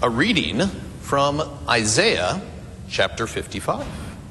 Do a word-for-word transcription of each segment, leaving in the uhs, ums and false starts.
A reading from Isaiah chapter fifty-five.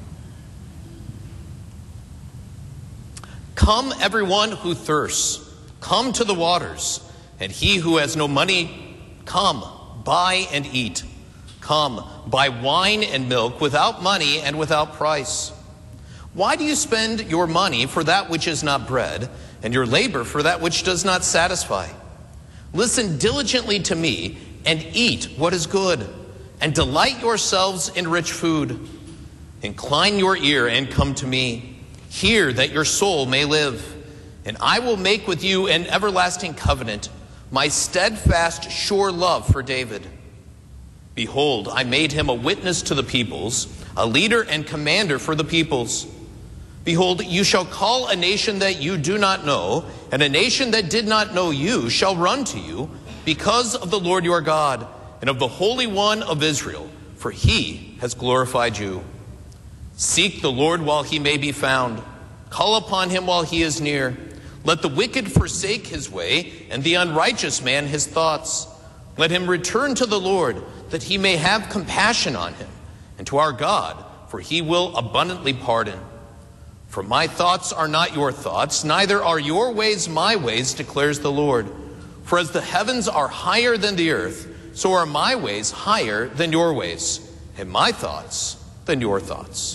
Come, everyone who thirsts, come to the waters, and he who has no money, come, buy and eat. Come, buy wine and milk without money and without price. Why do you spend your money for that which is not bread, and your labor for that which does not satisfy? Listen diligently to me, and eat what is good, and delight yourselves in rich food. Incline your ear and come to me. Hear that your soul may live. And I will make with you an everlasting covenant, my steadfast, sure love for David. Behold, I made him a witness to the peoples, a leader and commander for the peoples. Behold, you shall call a nation that you do not know, and a nation that did not know you shall run to you, because of the Lord your God, and of the Holy One of Israel, for he has glorified you. Seek the Lord while he may be found. Call upon him while he is near. Let the wicked forsake his way, and the unrighteous man his thoughts. Let him return to the Lord, that he may have compassion on him, and to our God, for he will abundantly pardon. For my thoughts are not your thoughts, neither are your ways my ways, declares the Lord. For as the heavens are higher than the earth, so are my ways higher than your ways, and my thoughts than your thoughts.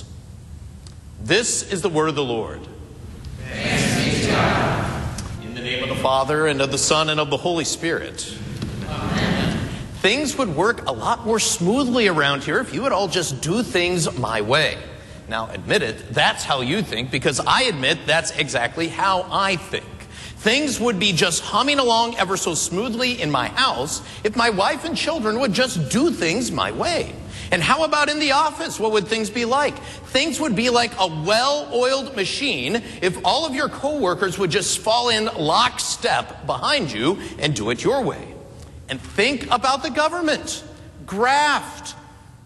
This is the word of the Lord. Thanks be to God. In the name of the Father, and of the Son, and of the Holy Spirit. Amen. Things would work a lot more smoothly around here if you would all just do things my way. Now, admit it, that's how you think, because I admit that's exactly how I think. Things would be just humming along ever so smoothly in my house if my wife and children would just do things my way. And how about in the office? What would things be like? Things would be like a well-oiled machine if all of your coworkers would just fall in lockstep behind you and do it your way. And think about the government. Graft,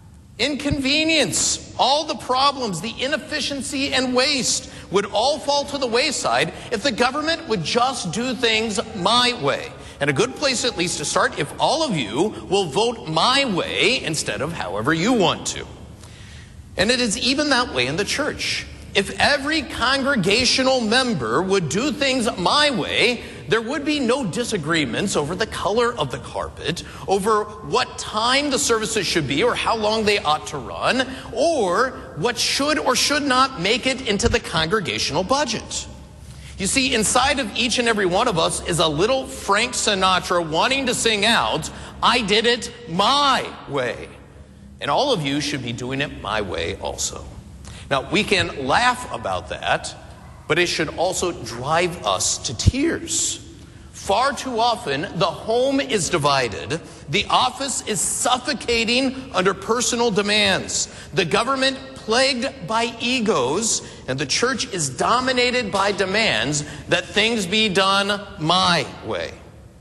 inconvenience, all the problems, the inefficiency and waste would all fall to the wayside if the government would just do things my way. And a good place at least to start if all of you will vote my way instead of however you want to. And it is even that way in the church. If every congregational member would do things my way, there would be no disagreements over the color of the carpet, over what time the services should be or how long they ought to run, or what should or should not make it into the congregational budget. You see, inside of each and every one of us is a little Frank Sinatra wanting to sing out, I did it my way. And all of you should be doing it my way also. Now, we can laugh about that, but it should also drive us to tears. Far too often, the home is divided, the office is suffocating under personal demands, the government plagued by egos, and the church is dominated by demands that things be done my way.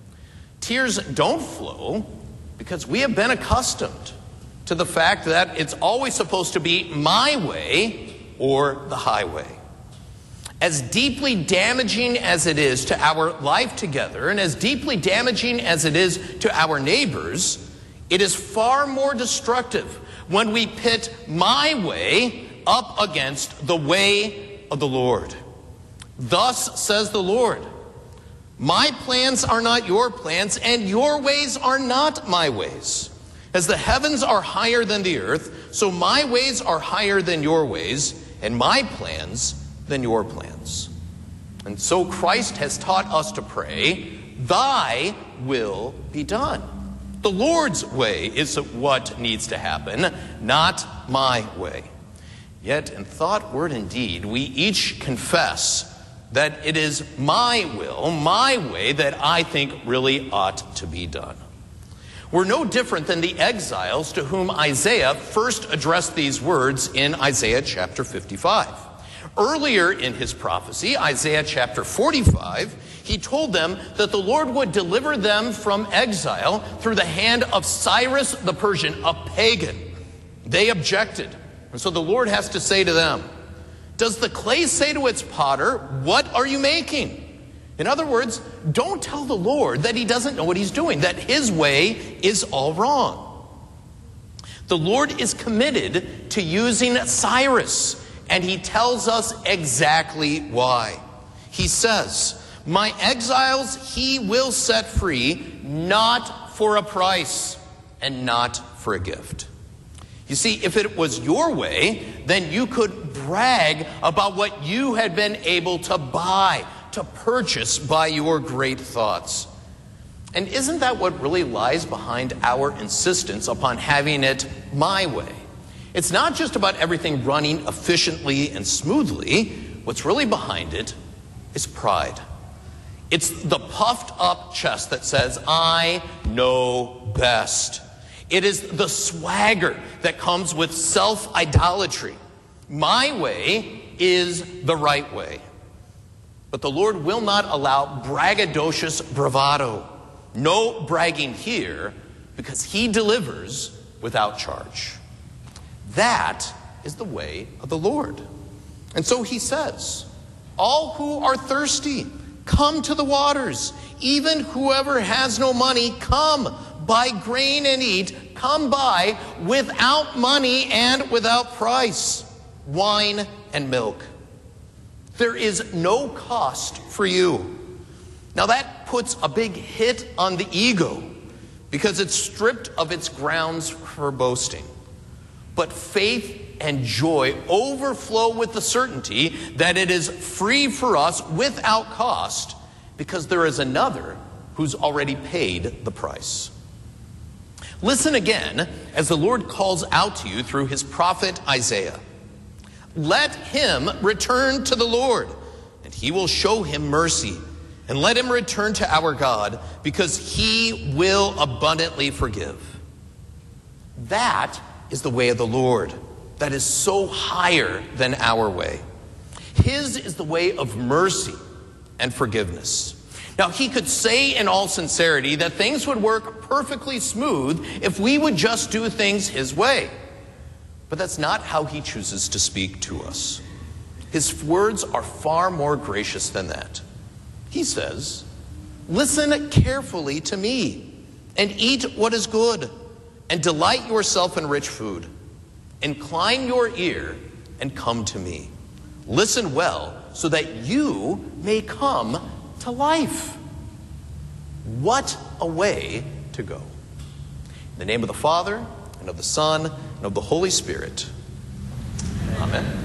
Tears don't flow because we have been accustomed to the fact that it's always supposed to be my way or the highway. As deeply damaging as it is to our life together, and as deeply damaging as it is to our neighbors, it is far more destructive when we pit my way up against the way of the Lord. Thus says the Lord, my plans are not your plans, and your ways are not my ways. As the heavens are higher than the earth, so my ways are higher than your ways, and my plans than your plans. And so Christ has taught us to pray, thy will be done. The Lord's way is what needs to happen, not my way. Yet in thought, word, and deed, we each confess that it is my will, my way, that I think really ought to be done. We're no different than the exiles to whom Isaiah first addressed these words in Isaiah chapter fifty-five. Earlier in his prophecy, Isaiah chapter forty-five, he told them that the Lord would deliver them from exile through the hand of Cyrus the Persian, a pagan. They objected. And so the Lord has to say to them, does the clay say to its potter, what are you making? In other words, don't tell the Lord that he doesn't know what he's doing, that his way is all wrong. The Lord is committed to using Cyrus, and he tells us exactly why. He says, "My exiles he will set free, not for a price and not for a gift." You see, if it was your way, then you could brag about what you had been able to buy, to purchase by your great thoughts. And isn't that what really lies behind our insistence upon having it my way? It's not just about everything running efficiently and smoothly. What's really behind it is pride. It's the puffed up chest that says, "I know best." It is the swagger that comes with self-idolatry. My way is the right way. But the Lord will not allow braggadocious bravado. No bragging here, because he delivers without charge. That is the way of the Lord. And so he says, "All who are thirsty, come to the waters. Even whoever has no money, come, buy grain and eat. Come buy without money and without price, wine and milk. There is no cost for you." Now that puts a big hit on the ego, because it's stripped of its grounds for boasting. But faith and joy overflow with the certainty that it is free for us without cost, because there is another who's already paid the price. Listen again as the Lord calls out to you through his prophet Isaiah. "Let him return to the Lord, and he will show him mercy. And let him return to our God, because he will abundantly forgive." That is the way of the Lord, that is so higher than our way. His is the way of mercy and forgiveness. Now, he could say in all sincerity that things would work perfectly smooth if we would just do things his way. But that's not how he chooses to speak to us. His words are far more gracious than that. He says, "Listen carefully to me, and eat what is good, and delight yourself in rich food. Incline your ear and come to me. Listen well, so that you may come to life." What a way to go. In the name of the Father, and of the Son, and of the Holy Spirit. Amen.